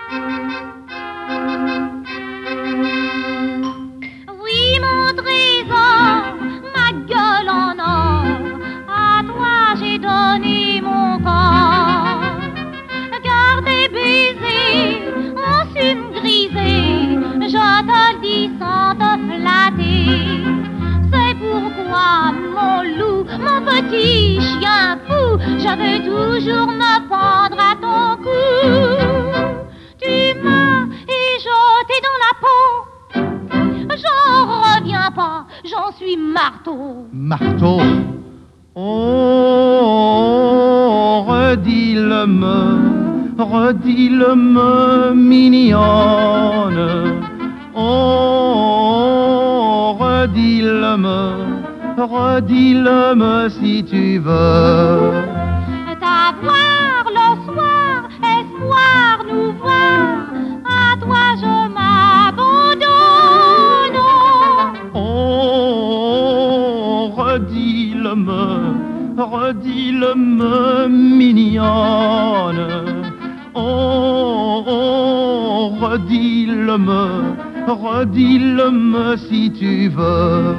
Oui, mon trésor, ma gueule en or, à toi j'ai donné mon corps. Car tes baisers ont su me griser, je te le dis sans te flatter. C'est pourquoi, mon loup, mon petit chien fou, je veux toujours me pendre à ton cou. Tu m'as éjecté dans la peau, j'en reviens pas, j'en suis marteau. Marteau. Oh, redis-le-me, mignonne. Oh, redis-le-me si tu veux. T'avoir le soir, espoir nous voir, à toi je m'abandonne. Oh, redis-le-me, mignonne. Oh, redis-le-me si tu veux.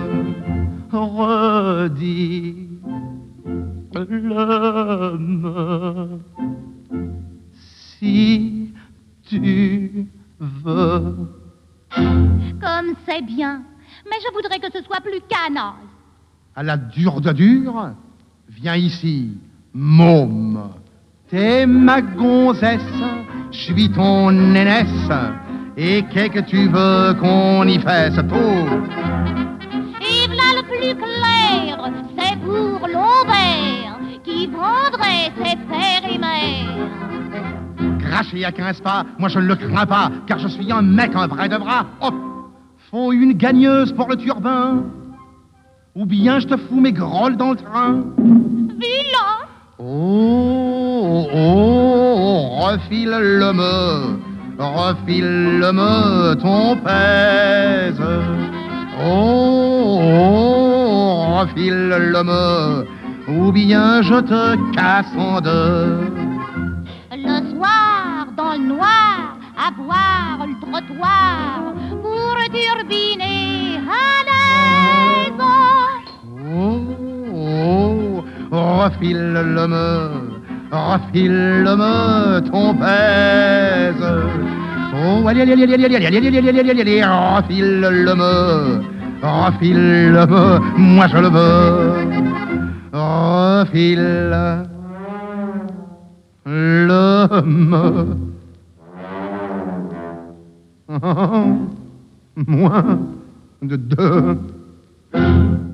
Redis-le-me si tu veux. Comme c'est bien, mais je voudrais que ce soit plus canal. À la dure de dure, viens ici, môme. T'es ma gonzesse, je suis ton nénesse, et qu'est-ce que tu veux qu'on y fasse tout? Et v'là le plus clair, c'est pour Lombert, qui vendrait ses pères et mères. Cracher à 15 pas, moi je ne le crains pas, car je suis un mec, un vrai de bras. Hop, faut une gagneuse pour le turbin, ou bien je te fous mes grolles dans le train. Vilain. Oh, refile-le-me ton pèse. Oh, refile-le-me, ou bien je te casse en deux. Le soir, dans le noir, à boire le trottoir, pour turbiner à l'aise. Oh, refile-le-me ton pèse. Oh, allez, refile-le-me, moi je le veux. Refile-le-me. Moins de deux.